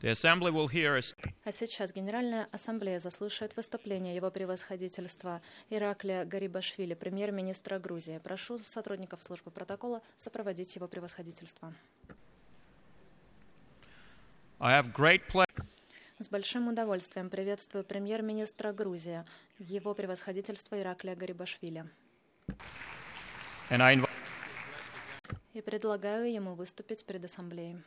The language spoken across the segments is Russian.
А сейчас Генеральная Ассамблея заслушает выступление Его Превосходительства Ираклия Гарибашвили, премьер-министра Грузии. Прошу сотрудников службы протокола сопроводить Его Превосходительство. С большим удовольствием приветствую премьер-министра Грузии, Его Превосходительство Ираклия Гарибашвили. И предлагаю ему выступить перед Ассамблеей.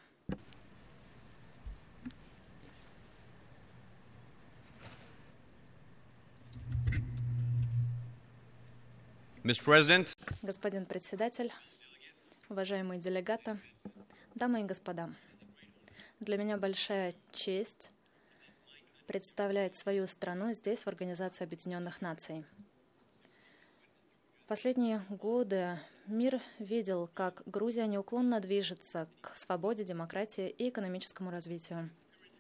Господин председатель, уважаемые делегаты, дамы и господа, для меня большая честь представлять свою страну здесь, в Организации Объединенных Наций. В последние годы мир видел, как Грузия неуклонно движется к свободе, демократии и экономическому развитию.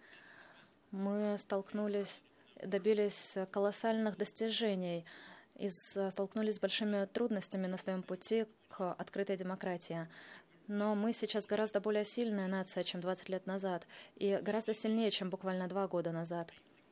Мы добились колоссальных достижений и столкнулись с большими трудностями на своем пути к открытой демократии. Но мы сейчас гораздо более сильная нация, чем 20 лет назад, и гораздо сильнее, чем буквально 2 года назад.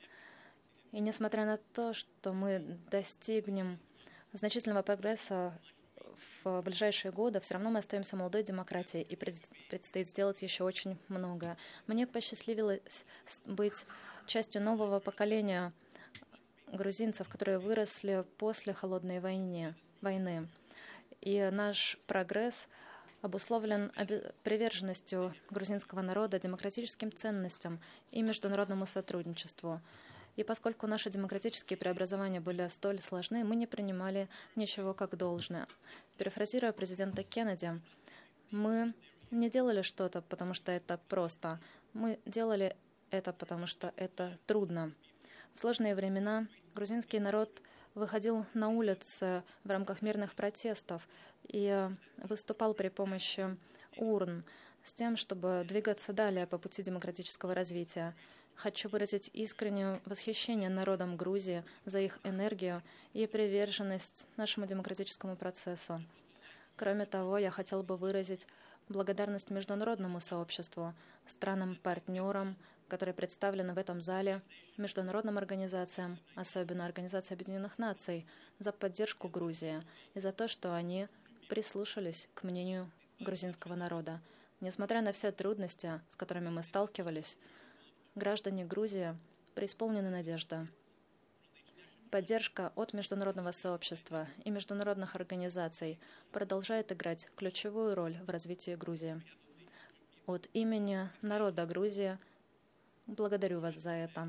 И несмотря на то, что мы достигнем значительного прогресса в ближайшие годы, все равно мы остаемся молодой демократией, и предстоит сделать еще очень много. Мне посчастливилось быть частью нового поколения грузинцев, которые выросли после холодной войны. И наш прогресс обусловлен приверженностью грузинского народа демократическим ценностям и международному сотрудничеству. И поскольку наши демократические преобразования были столь сложны, мы не принимали ничего как должное. Перефразируя президента Кеннеди, мы не делали что-то, потому что это просто. Мы делали это, потому что это трудно. В сложные времена грузинский народ выходил на улицы в рамках мирных протестов и выступал при помощи урн с тем, чтобы двигаться далее по пути демократического развития. Хочу выразить искреннее восхищение народом Грузии за их энергию и приверженность нашему демократическому процессу. Кроме того, я хотел бы выразить благодарность международному сообществу, странам-партнерам, которые представлены в этом зале, международным организациям, особенно Организации Объединенных Наций, за поддержку Грузии и за то, что они прислушались к мнению грузинского народа. Несмотря на все трудности, с которыми мы сталкивались, граждане Грузии преисполнены надежды. Поддержка от международного сообщества и международных организаций продолжает играть ключевую роль в развитии Грузии. От имени народа Грузии благодарю вас за это.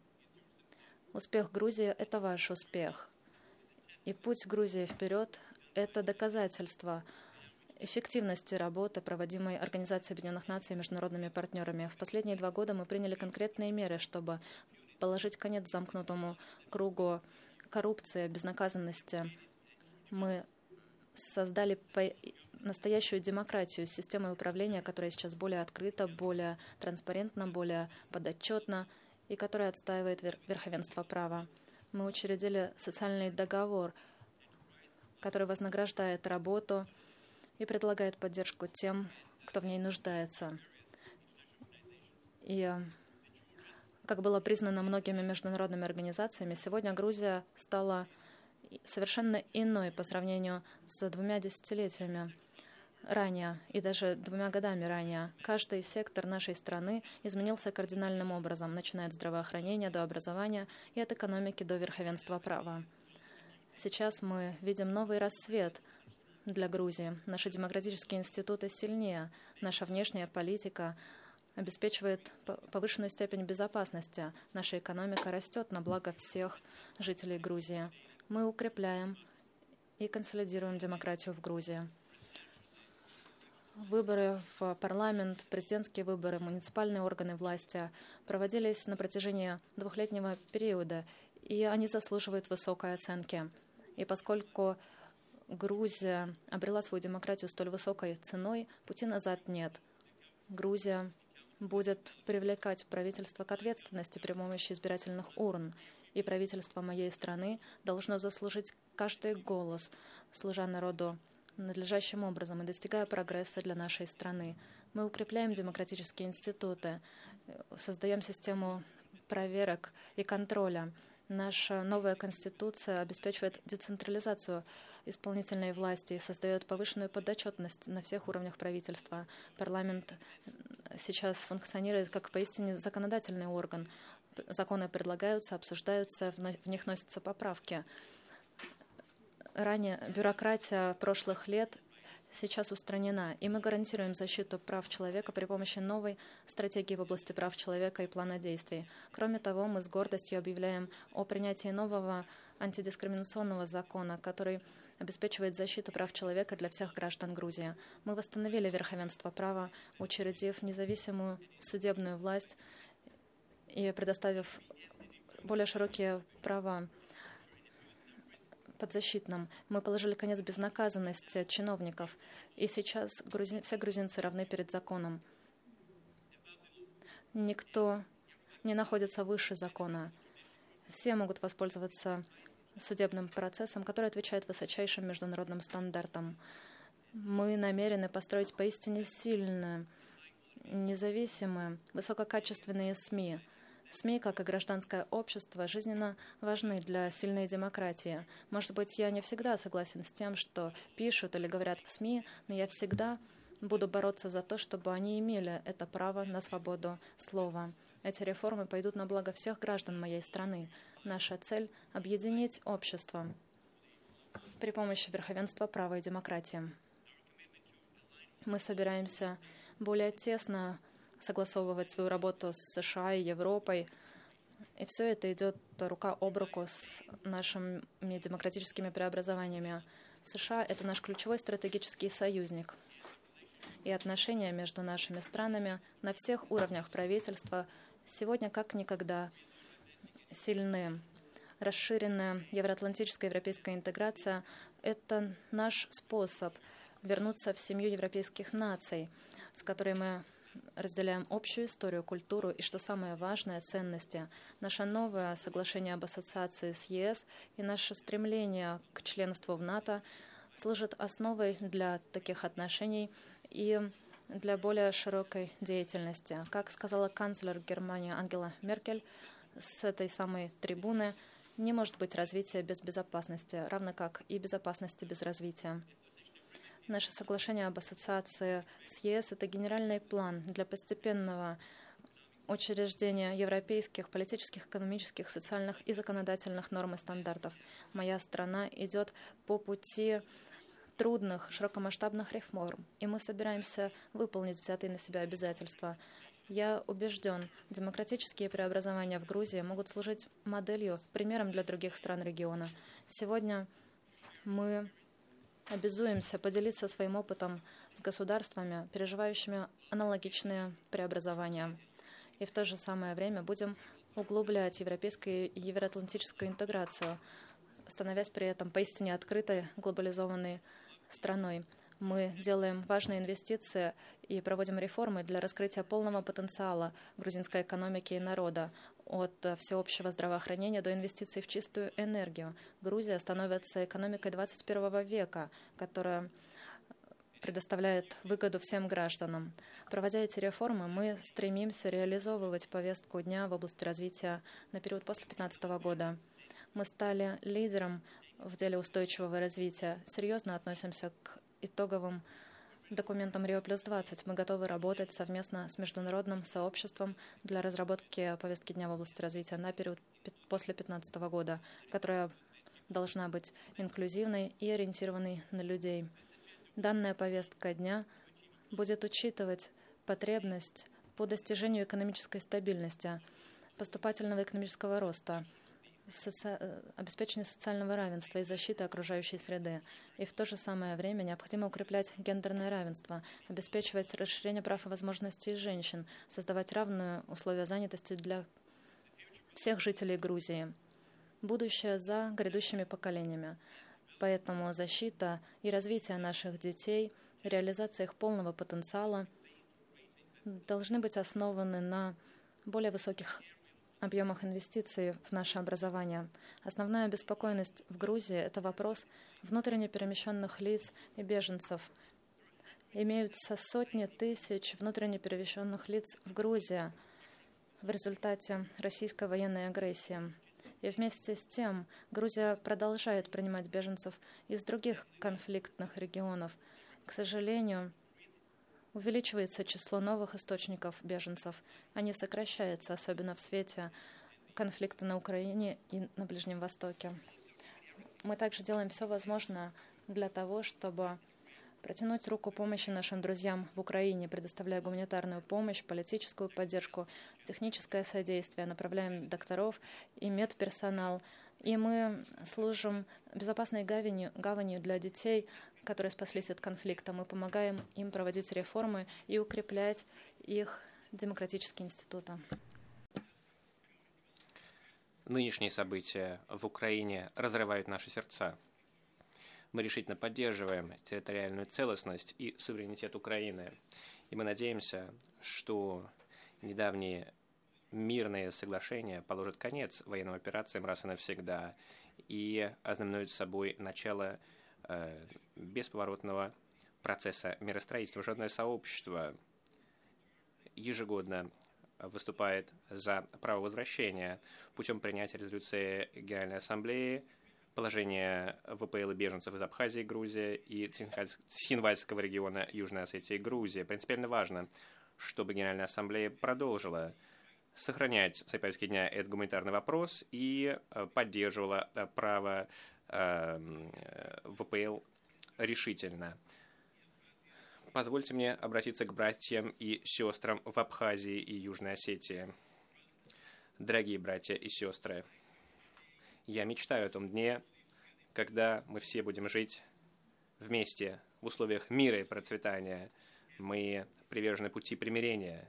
Успех Грузии — это ваш успех. И путь Грузии вперед — это доказательство эффективности работы, проводимой Организацией Объединенных Наций и международными партнерами. В последние 2 года мы приняли конкретные меры, чтобы положить конец замкнутому кругу коррупции, безнаказанности. Мы создали настоящую демократию с системой управления, которая сейчас более открыта, более транспарентна, более подотчетна и которая отстаивает верховенство права. Мы учредили социальный договор, который вознаграждает работу и предлагает поддержку тем, кто в ней нуждается. И, как было признано многими международными организациями, сегодня Грузия стала совершенно иной по сравнению с 2 десятилетиями ранее и даже 2 годами ранее. Каждый сектор нашей страны изменился кардинальным образом, начиная от здравоохранения до образования и от экономики до верховенства права. Сейчас мы видим новый рассвет для Грузии. Наши демократические институты сильнее, наша внешняя политика обеспечивает повышенную степень безопасности, наша экономика растет на благо всех жителей Грузии. Мы укрепляем и консолидируем демократию в Грузии. Выборы в парламент, президентские выборы, муниципальные органы власти проводились на протяжении 2-летнего периода, и они заслуживают высокой оценки. И поскольку Грузия обрела свою демократию столь высокой ценой, пути назад нет. Грузия будет привлекать правительство к ответственности при помощи избирательных урн, и правительство моей страны должно заслужить каждый голос, служа народу надлежащим образом и достигая прогресса для нашей страны. Мы укрепляем демократические институты, создаем систему проверок и контроля. Наша новая конституция обеспечивает децентрализацию исполнительной власти и создает повышенную подотчетность на всех уровнях правительства. Парламент сейчас функционирует как поистине законодательный орган. Законы предлагаются, обсуждаются, в них носятся поправки. Ранее бюрократия прошлых лет сейчас устранена, и мы гарантируем защиту прав человека при помощи новой стратегии в области прав человека и плана действий. Кроме того, мы с гордостью объявляем о принятии нового антидискриминационного закона, который обеспечивает защиту прав человека для всех граждан Грузии. Мы восстановили верховенство права, учредив независимую судебную власть и предоставив более широкие права подзащитным. Мы положили конец безнаказанности чиновников, и сейчас все грузинцы равны перед законом. Никто не находится выше закона. Все могут воспользоваться судебным процессом, который отвечает высочайшим международным стандартам. Мы намерены построить поистине сильные, независимые, высококачественные СМИ. СМИ, как и гражданское общество, жизненно важны для сильной демократии. Может быть, я не всегда согласен с тем, что пишут или говорят в СМИ, но я всегда буду бороться за то, чтобы они имели это право на свободу слова. Эти реформы пойдут на благо всех граждан моей страны. Наша цель — объединить общество при помощи верховенства права и демократии. Мы собираемся более тесно согласовывать свою работу с США и Европой. И все это идет рука об руку с нашими демократическими преобразованиями. США — это наш ключевой стратегический союзник. И отношения между нашими странами на всех уровнях правительства сегодня как никогда сильны. Расширенная евроатлантическая европейская интеграция — это наш способ вернуться в семью европейских наций, с которой мы разделяем общую историю, культуру и, что самое важное, ценности. Наше новое соглашение об ассоциации с ЕС и наше стремление к членству в НАТО служат основой для таких отношений и для более широкой деятельности. Как сказала канцлер Германии Ангела Меркель с этой самой трибуны, не может быть развития без безопасности, равно как и безопасности без развития. Наше соглашение об ассоциации с ЕС — это генеральный план для постепенного учреждения европейских политических, экономических, социальных и законодательных норм и стандартов. Моя страна идет по пути трудных, широкомасштабных реформ, и мы собираемся выполнить взятые на себя обязательства. Я убежден, демократические преобразования в Грузии могут служить моделью, примером для других стран региона. Сегодня мы обязуемся поделиться своим опытом с государствами, переживающими аналогичные преобразования. И в то же самое время будем углублять европейскую и евроатлантическую интеграцию, становясь при этом поистине открытой глобализованной страной. Мы делаем важные инвестиции и проводим реформы для раскрытия полного потенциала грузинской экономики и народа, от всеобщего здравоохранения до инвестиций в чистую энергию. Грузия становится экономикой 21 века, которая предоставляет выгоду всем гражданам. Проводя эти реформы, мы стремимся реализовывать повестку дня в области развития на период после 2015 года. Мы стали лидером в деле устойчивого развития, серьезно относимся к итоговым документам Рио+20. Мы готовы работать совместно с международным сообществом для разработки повестки дня в области развития на период после 2015 года, которая должна быть инклюзивной и ориентированной на людей. Данная повестка дня будет учитывать потребность по достижению экономической стабильности, поступательного экономического роста, обеспечения социального равенства и защиты окружающей среды. И в то же самое время необходимо укреплять гендерное равенство, обеспечивать расширение прав и возможностей женщин, создавать равные условия занятости для всех жителей Грузии. Будущее за грядущими поколениями. Поэтому защита и развитие наших детей, реализация их полного потенциала должны быть основаны на более высоких объемах инвестиций в наше образование. Основная обеспокоенность в Грузии — это вопрос внутренне перемещенных лиц и беженцев. Имеются сотни тысяч внутренне перемещенных лиц в Грузии в результате российской военной агрессии. И вместе с тем Грузия продолжает принимать беженцев из других конфликтных регионов. К сожалению, увеличивается число новых источников беженцев, а не сокращается, особенно в свете конфликта на Украине и на Ближнем Востоке. Мы также делаем все возможное для того, чтобы протянуть руку помощи нашим друзьям в Украине, предоставляя гуманитарную помощь, политическую поддержку, техническое содействие, направляем докторов и медперсонал. И мы служим безопасной гаванью для детей, которые спаслись от конфликта. Мы помогаем им проводить реформы и укреплять их демократические институты. Нынешние события в Украине разрывают наши сердца. Мы решительно поддерживаем территориальную целостность и суверенитет Украины. И мы надеемся, что недавние мирные соглашения положат конец военным операциям раз и навсегда и ознаменуют собой начало бесповоротного процесса миростроительства. Международное сообщество ежегодно выступает за право возвращения путем принятия резолюции Генеральной Ассамблеи, положение ВПЛ и беженцев из Абхазии, Грузии и Цхинвальского региона Южной Осетии, Грузия. Принципиально важно, чтобы Генеральная Ассамблея продолжила сохранять в своей повестке дня этот гуманитарный вопрос и поддерживала право ВПЛ решительно. Позвольте мне обратиться к братьям и сестрам в Абхазии и Южной Осетии. Дорогие братья и сестры, я мечтаю о том дне, когда мы все будем жить вместе в условиях мира и процветания. Мы привержены пути примирения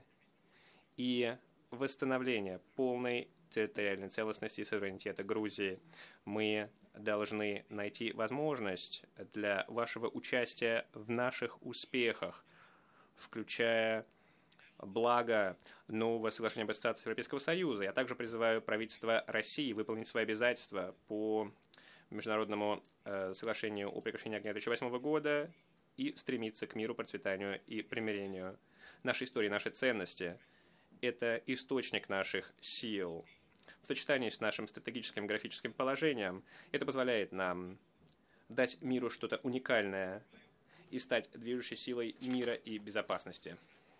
и восстановления полной территориальной целостности и суверенитета Грузии. Мы должны найти возможность для вашего участия в наших успехах, включая благо нового соглашения об ассоциации Европейского Союза. Я также призываю правительство России выполнить свои обязательства по международному соглашению о прекращении огня 2008 года и стремиться к миру, процветанию и примирению. Наша история, наши ценности – это источник наших сил. В сочетании с нашим стратегическим географическим положением это позволяет нам дать миру что-то уникальное и стать движущей силой мира и безопасности.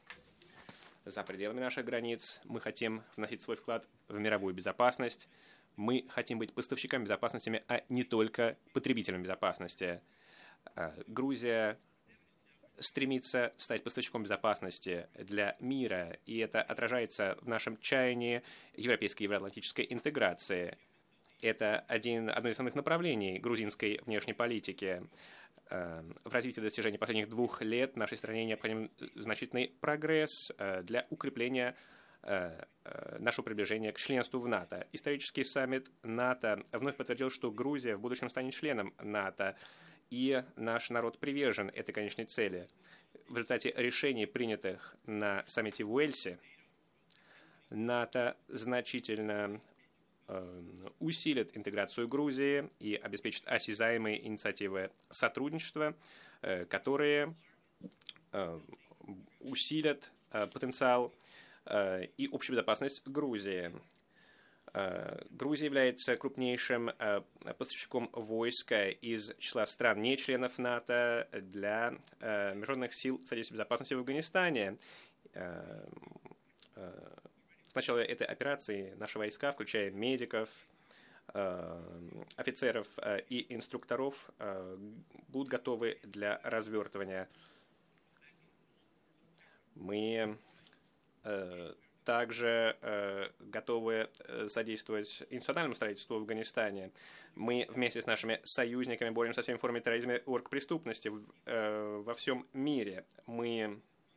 За пределами наших границ мы хотим вносить свой вклад в мировую безопасность. Мы хотим быть поставщиками безопасности, а не только потребителем безопасности. Грузия стремится стать поставщиком безопасности для мира, и это отражается в нашем чаянии европейской и евроатлантической интеграции. Это одно из основных направлений грузинской внешней политики. В развитии достижений последних 2 лет нашей стране необходим значительный прогресс для укрепления нашего приближения к членству в НАТО. Исторический саммит НАТО вновь подтвердил, что Грузия в будущем станет членом НАТО, и наш народ привержен этой конечной цели. В результате решений, принятых на саммите в Уэльсе, НАТО значительно усилит интеграцию Грузии и обеспечит осязаемые инициативы сотрудничества, которые усилят потенциал и общую безопасность Грузии. Грузия является крупнейшим поставщиком войска из числа стран не-членов НАТО для международных сил содействия безопасности в Афганистане. С начала этой операции наши войска, включая медиков, офицеров и инструкторов, будут готовы для развертывания. Мы также готовы содействовать институциональному строительству в Афганистане. Мы вместе с нашими союзниками боремся со всеми формами терроризма и оргпреступности во всем мире. Мы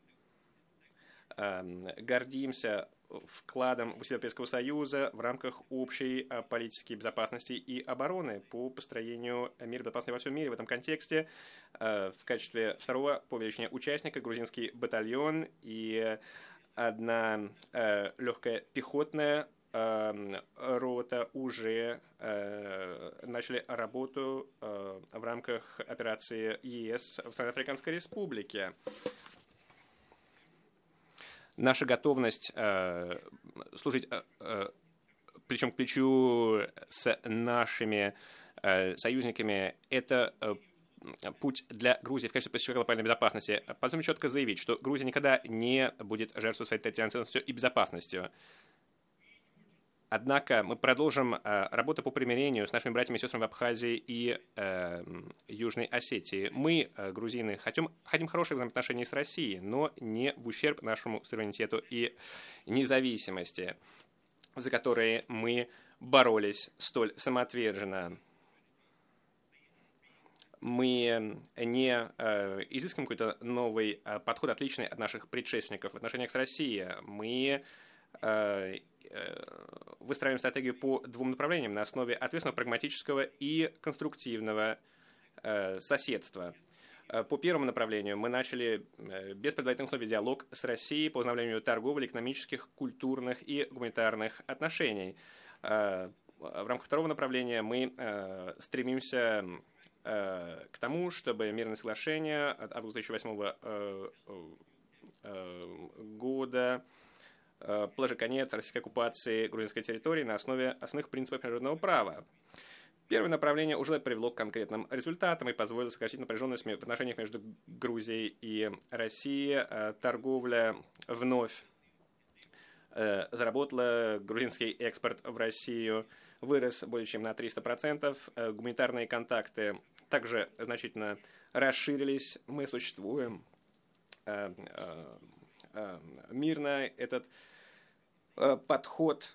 гордимся вкладом в Европейского Союза в рамках общей политики безопасности и обороны по построению мира и безопасности во всем мире. В этом контексте в качестве второго по величине участника грузинский батальон и одна легкая пехотная рота уже начали работу в рамках операции ЕС в Центральноафриканской Республике. Наша готовность служить плечом к плечу с нашими союзниками – это путь для Грузии в качестве поставщика глобальной безопасности. Позволим четко заявить, что Грузия никогда не будет жертвовать своей территориальной целостностью и безопасностью. Однако мы продолжим работу по примирению с нашими братьями и сестрами в Абхазии и Южной Осетии. Мы, грузины, хотим хороших взаимоотношений с Россией, но не в ущерб нашему суверенитету и независимости, за которые мы боролись столь самоотверженно. Мы не изыскиваем какой-то новый подход, отличный от наших предшественников в отношениях с Россией. Мы выстраиваем стратегию по двум направлениям на основе ответственного, прагматического и конструктивного соседства. По первому направлению мы начали без предварительных условий диалог с Россией по возобновлению торговли, экономических, культурных и гуманитарных отношений. В рамках второго направления мы стремимся к тому, чтобы мирное соглашение от августа 2008 года положить конец российской оккупации грузинской территории на основе основных принципов международного права. Первое направление уже привело к конкретным результатам и позволило сократить напряженность в отношениях между Грузией и Россией. Торговля вновь заработала, грузинский экспорт в Россию вырос более чем на 300%, гуманитарные контакты также значительно расширились, мы существуем мирно. Этот подход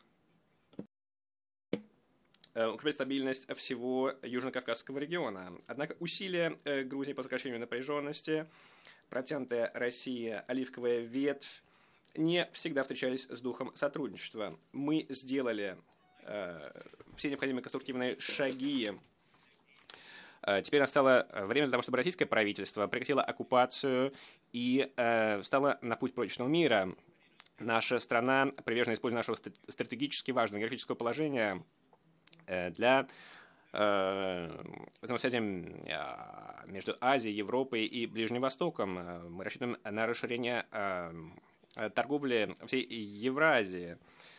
укрепляет стабильность всего Южно-Кавказского региона. Однако усилия Грузии по сокращению напряженности, протянутая Россией оливковая ветвь, не всегда встречались с духом сотрудничества. Мы сделали все необходимые конструктивные шаги. Теперь настало время для того, чтобы российское правительство прекратило оккупацию и встало на путь прочного мира. Наша страна привержена использованию нашего стратегически важного географического положения для взаимосвязи между Азией, Европой и Ближним Востоком. Мы рассчитываем на расширение торговли всей Евразии.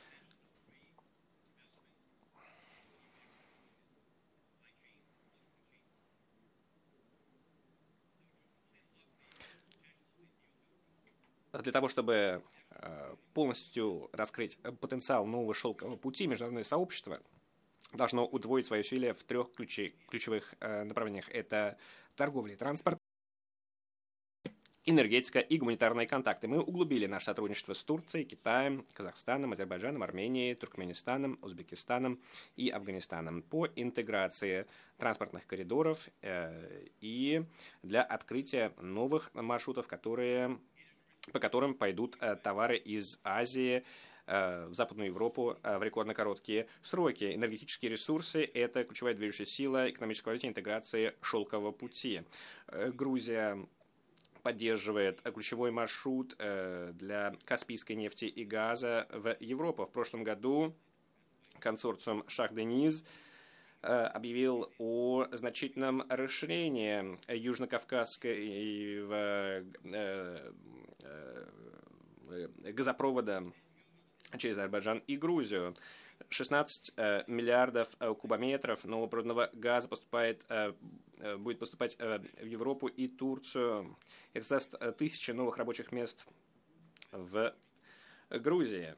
Для того, чтобы полностью раскрыть потенциал нового шелкового пути, международное сообщество должно удвоить свои усилия в трех ключевых направлениях. Это торговля и транспорт, энергетика и гуманитарные контакты. Мы углубили наше сотрудничество с Турцией, Китаем, Казахстаном, Азербайджаном, Арменией, Туркменистаном, Узбекистаном и Афганистаном по интеграции транспортных коридоров и для открытия новых маршрутов, по которым пойдут товары из Азии в Западную Европу в рекордно короткие сроки. Энергетические ресурсы – это ключевая движущая сила экономического развития и интеграции шелкового пути. Грузия поддерживает ключевой маршрут для каспийской нефти и газа в Европу. В прошлом году консорциум Шах-Дениз объявил о значительном расширении южно-кавказского газопровода через Азербайджан и Грузию. 16 миллиардов кубометров нового природного газа будет поступать в Европу и Турцию. Это создаст 1000 новых рабочих мест в Грузии.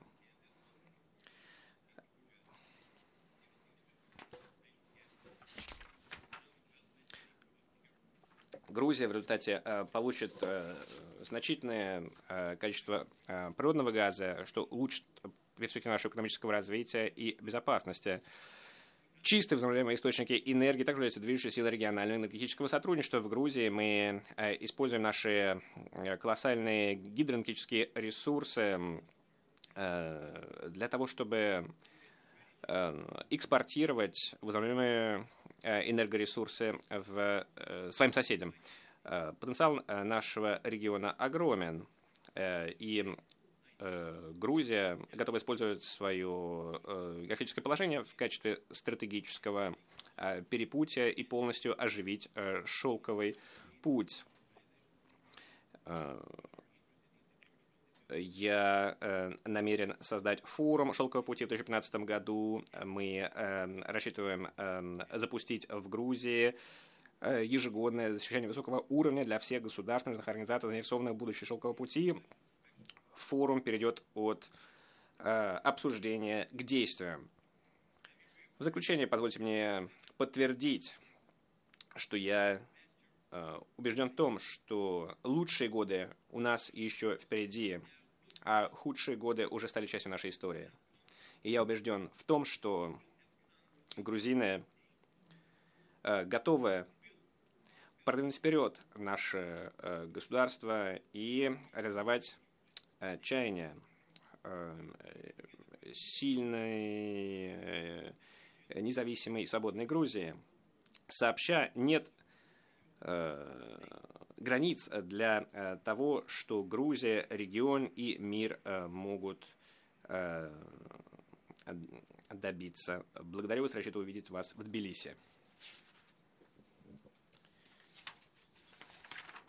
Грузия в результате получит значительное количество природного газа, что улучшит перспективу нашего экономического развития и безопасности. Чистые возобновляемые источники энергии также являются движущей силой регионального энергетического сотрудничества. В Грузии мы используем наши колоссальные гидроэнергетические ресурсы для того, чтобы экспортировать возобновляемые энергоресурсы своим соседям. Потенциал нашего региона огромен, и Грузия готова использовать свое географическое положение в качестве стратегического перепутья и полностью оживить шелковый путь. Я намерен создать форум «Шелкового пути» в 2015 году. Мы рассчитываем запустить в Грузии ежегодное совещание высокого уровня для всех государств, международных организаций, заинтересованных в будущем «Шелкового пути». Форум перейдет от обсуждения к действиям. В заключение позвольте мне подтвердить, что я убежден в том, что лучшие годы у нас еще впереди, а худшие годы уже стали частью нашей истории. И я убежден в том, что грузины готовы продвинуть вперед наше государство и реализовать чаяния сильной, независимой и свободной Грузии. Сообща нет границ для того, что Грузия, регион и мир могут добиться. Благодарю вас, рассчитываю увидеть вас в Тбилиси.